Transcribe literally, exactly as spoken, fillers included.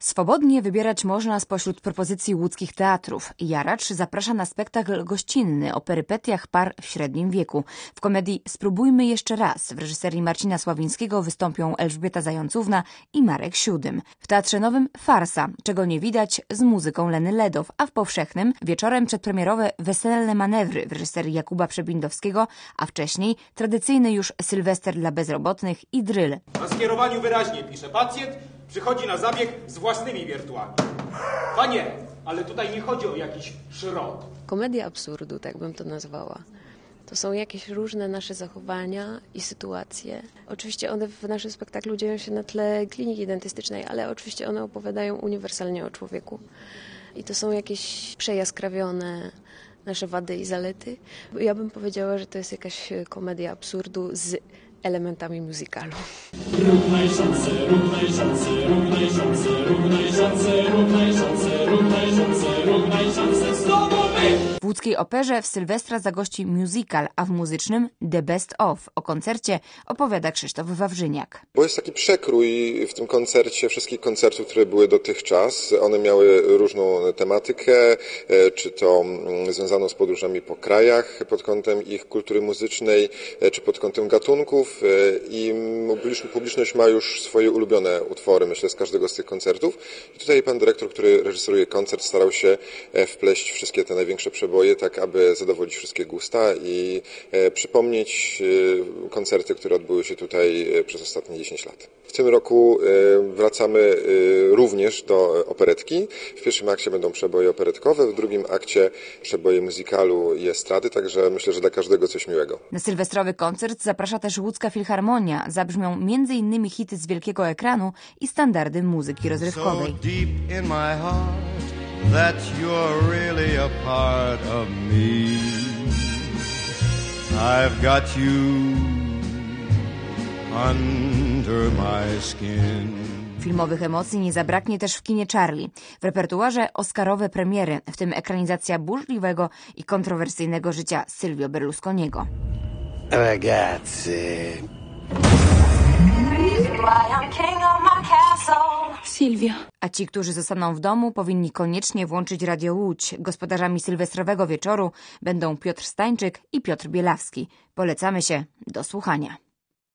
Swobodnie wybierać można spośród propozycji łódzkich teatrów. Jaracz zaprasza na spektakl gościnny o perypetiach par w średnim wieku. W komedii Spróbujmy jeszcze raz w reżyserii Marcina Sławińskiego wystąpią Elżbieta Zającówna i Marek Siódym. W Teatrze Nowym farsa, czego nie widać, z muzyką Leny Ledow, a w Powszechnym wieczorem przedpremierowe Weselne manewry w reżyserii Jakuba Przebindowskiego, a wcześniej tradycyjny już Sylwester dla bezrobotnych i Dryl. Na skierowaniu wyraźnie pisze: pacjent przychodzi na zabieg z własnymi wiertłami. Panie, ale tutaj nie chodzi o jakiś szrot. Komedia absurdu, tak bym to nazwała. To są jakieś różne nasze zachowania i sytuacje. Oczywiście one w naszym spektaklu dzieją się na tle kliniki dentystycznej, ale oczywiście one opowiadają uniwersalnie o człowieku. I to są jakieś przejaskrawione nasze wady i zalety. Ja bym powiedziała, że to jest jakaś komedia absurdu z elementami musicalu. Równaj szanse, równaj szanse, równaj szanse, równaj szanse, równaj szanse, równaj szanse, równaj szanse, znowu my! W łódzkiej operze w Sylwestra zagości musical, a w muzycznym The Best Of. O koncercie opowiada Krzysztof Wawrzyniak. Bo jest taki przekrój w tym koncercie wszystkich koncertów, które były dotychczas. One miały różną tematykę, czy to związaną z podróżami po krajach pod kątem ich kultury muzycznej, czy pod kątem gatunków. I publiczność ma już swoje ulubione utwory, myślę, z każdego z tych koncertów. I tutaj pan dyrektor, który reżyseruje koncert, starał się wpleść wszystkie te największe przeboje, tak aby zadowolić wszystkie gusta i przypomnieć koncerty, które odbyły się tutaj przez ostatnie dziesięć lat. W tym roku wracamy również do operetki. W pierwszym akcie będą przeboje operetkowe, w drugim akcie przeboje muzykalu i estrady, także myślę, że dla każdego coś miłego. Na sylwestrowy koncert zaprasza też Łódzka Filharmonia. Zabrzmią między innymi hity z wielkiego ekranu i standardy muzyki rozrywkowej. So deep in my heart that you're really a part of me. I've got you under my skin. Filmowych emocji nie zabraknie też w kinie Charlie. W repertuarze oscarowe premiery, w tym ekranizacja burzliwego i kontrowersyjnego życia Silvio Berlusconiego. Ragazzi. Silvio. A ci, którzy zostaną w domu, powinni koniecznie włączyć Radio Łódź. Gospodarzami sylwestrowego wieczoru będą Piotr Stańczyk i Piotr Bielawski. Polecamy się do słuchania.